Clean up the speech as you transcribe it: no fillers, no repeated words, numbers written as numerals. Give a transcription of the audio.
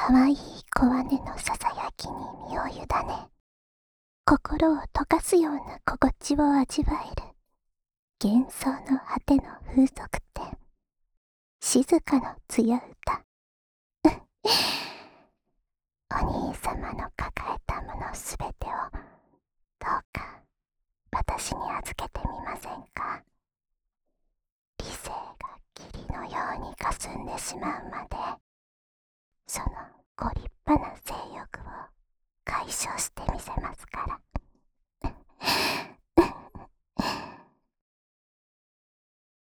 かわいい小姉のささやきに身を委ね、心を溶かすような心地を味わえる幻想の果ての風俗店、静かの艶歌。お兄様の抱えたものすべてをどうか私に預けてみませんか。理性が霧のように霞んでしまうまで、そのご立派な性欲を解消してみせますから。